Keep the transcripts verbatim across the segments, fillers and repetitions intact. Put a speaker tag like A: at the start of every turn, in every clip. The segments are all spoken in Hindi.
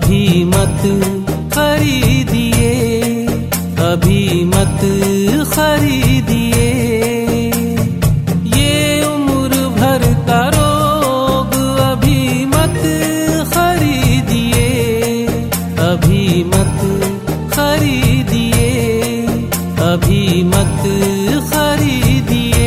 A: अभी मत खरीदिए, अभी मत खरीदिए, ये उम्र भर का रोग अभी मत खरीदिए, अभी मत खरीदिए, अभी मत खरीदिए।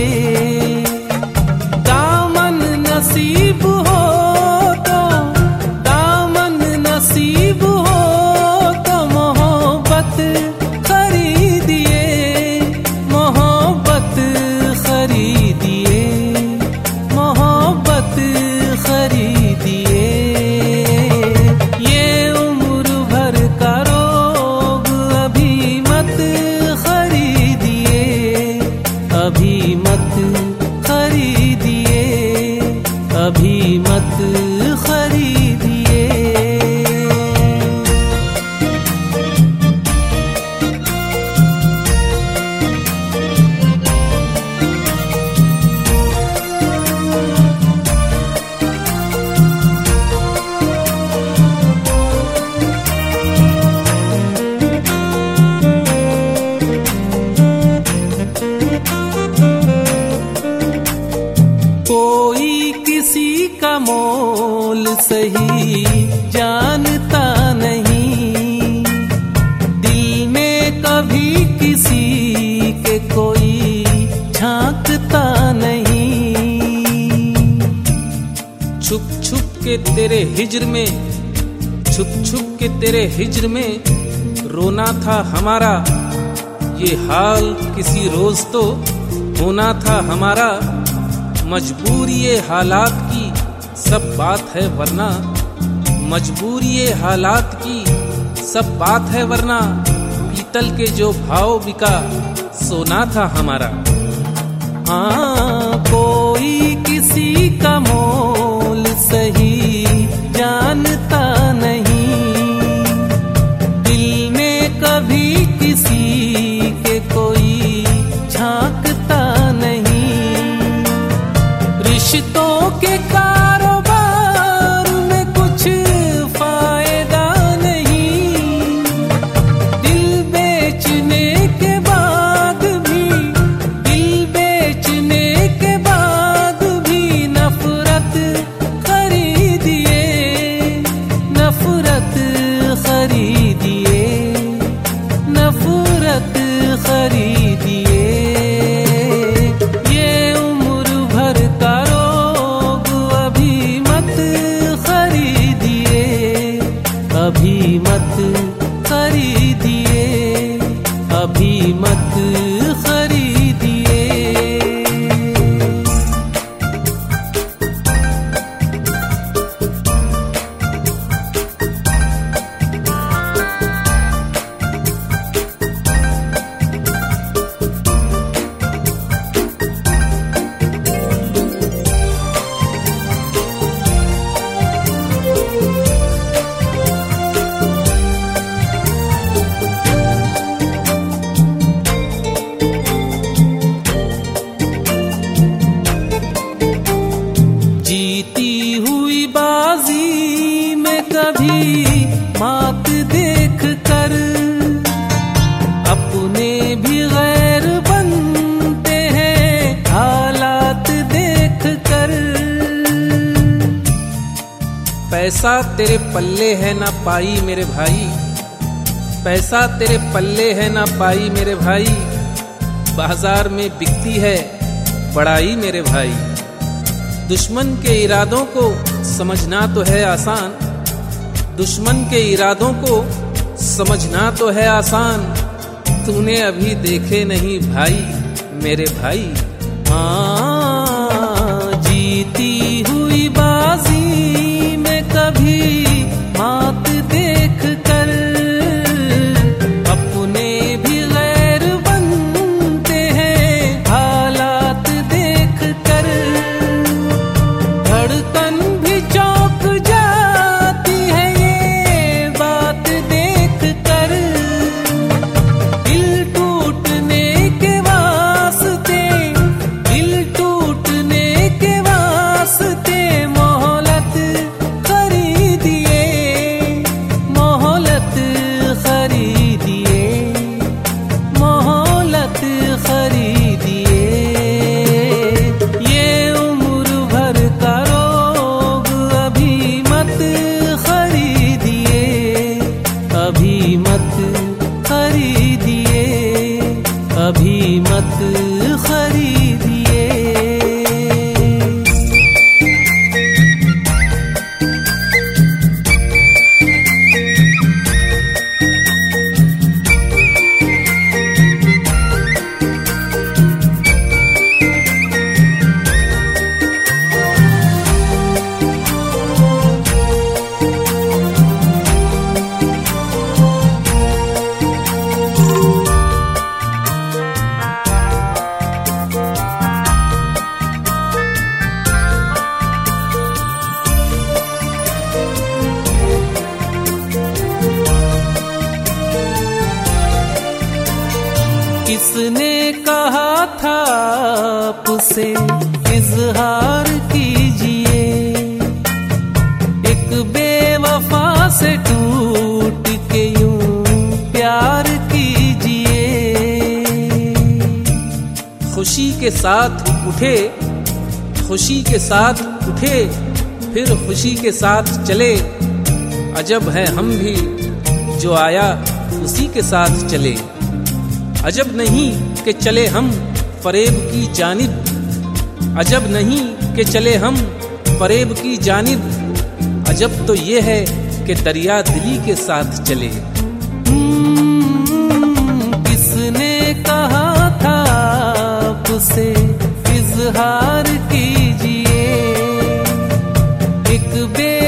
A: दामन नसीब हो तो, दामन नसीब हो तो मोहब्बत खरीदिए, मोहब्बत खरीदिए, मोहब्बत खरीदिए। ये उम्र भर का रोग अभी मत खरीदिए, अभी मत खरीदिए, अभी मत खरीदिए। कोई किसी का मोल सही जानता नहीं, दिल में कभी किसी के कोई झांकता नहीं। छुप छुप के तेरे हिज्र में, छुप छुप के तेरे हिज्र में रोना था हमारा, ये हाल किसी रोज तो होना था हमारा। मजबूरी ये हालात की सब बात है वरना, मजबूरी ये हालात की सब बात है वरना, पीतल के जो भाव बिका सोना था हमारा। हाँ, कोई किसी का मोल सही जानता नहीं, दिल में कभी किसी के कोई झांकता नहीं। रिश्तों के कारोबार में कुछ फायदा नहीं, दिल बेचने के बाद भी, दिल बेचने के बाद भी नफरत खरीदिए, नफरत खरीदिए, नफरत खरीदिए। ये उम्र भर का रोग अभी मत खरीदिए, अभी मत खरीदिए, अभी मत खरीदिए। जीती हुई बाजी में कभी मात देख कर अपने भी गैर बनते हैं हालात देख कर। पैसा तेरे पल्ले है ना पाई मेरे भाई, पैसा तेरे पल्ले है ना पाई मेरे भाई, बाजार में बिकती है बड़ाई मेरे भाई। दुश्मन के इरादों को समझना तो है आसान, दुश्मन के इरादों को समझना तो है आसान, तूने अभी देखे नहीं भाई मेरे भाई। हाँ, जीती हुई बाजी में कभी मात देख कर अपने भी गैर बनते हैं हालात देख कर। धड़कन भी चौंक जाती है ये बात देख कर, दिल टूटने के वास्ते, दिल टूटने के वास्ते आपसे इजहार कीजिए, एक बेवफा से टूट के यूं प्यार कीजिए। खुशी के साथ उठे, खुशी के साथ उठे, फिर खुशी के साथ चले। अजब है हम भी जो आया उसी के साथ चले। अजब नहीं कि चले हम फरेब की जानिब, अजब नहीं कि चले हम फरेब की जानिब। अजब तो ये है कि दरिया दिली के साथ चले। किसने कहा था आपसे इजहार कीजिए, एक बे